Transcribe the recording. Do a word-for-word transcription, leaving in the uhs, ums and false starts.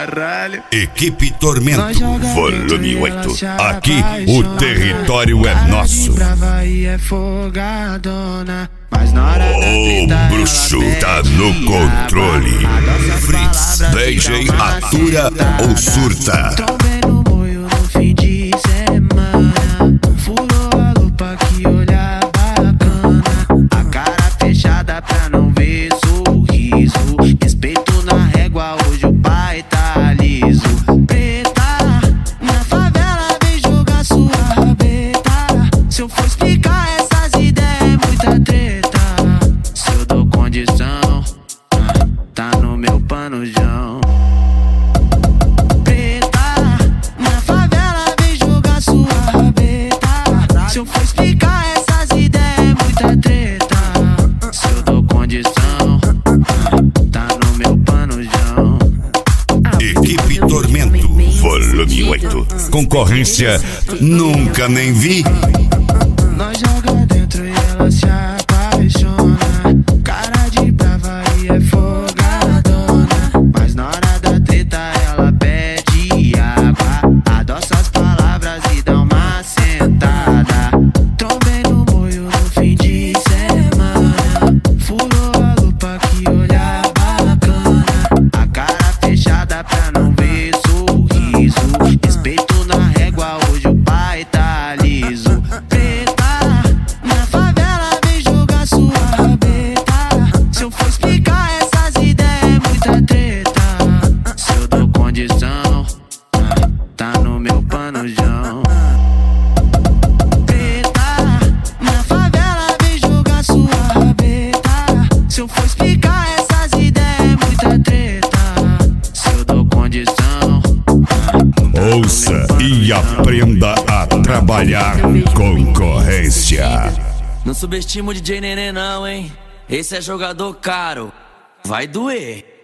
caralho. Equipe Tormento, volume oito. Aqui o território é nosso. É folgadona, mas na hora da treta, o bruxo tá no controle. Fritz, D J atura ou surta. Trombei no moio no fim de semana. Furou a lupa, que olhar bacana. A cara fechada pra não ver sorriso. Respeito na régua, hoje o pai tá liso. Preta, na favela vem jogar sua rabeta. Se eu for explicar essas ideias é muita treta. Se eu dou condição, tá no meu panojão. Preta, na favela vem jogar sua rabeta. Se eu for explicar essas ideias é muita treta. Se eu dou condição, tá no meu panojão. Equipe Tormento, volume oito. Concorrência nunca nem vi. Nós joga dentro e ela se apaixona. Cara de brava e é folgadona, mas na hora da treta ela pede água. Adoça as palavras e dá uma sentada. Trombei no moio no fim de semana. Furou a lupa, que olhar bacana. A cara fechada pra não ver sorriso. Respeito na régua, hoje o pai tá liso. Na favela vem jogar sua rabeta. Se eu for explicar essas ideias é muita treta. Se eu dou condição, tá no meu panojão. Preta, na favela vem jogar sua rabeta. Se eu for explicar essas ideias é muita treta. Se eu dou condição, ouça e aprenda a trabalhar concorrência. Não subestima o D J Nenê não, hein? Esse é jogador caro, vai doer.